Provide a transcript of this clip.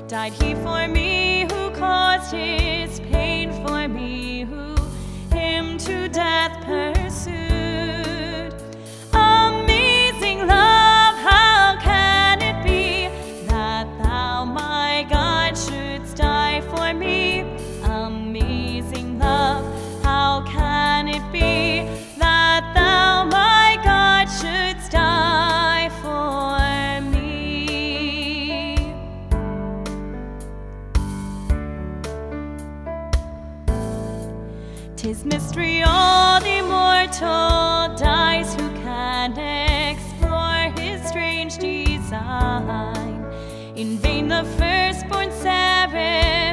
Died he for me, who caused his pain for me, who him to death pursued. Amazing love, how can it be that thou, my God, shouldst die for me? Amazing love, how can it be that thou, my God, shouldst die for me? 'Tis mystery, all the immortal dies. Who can explore his strange design? In vain the firstborn seraph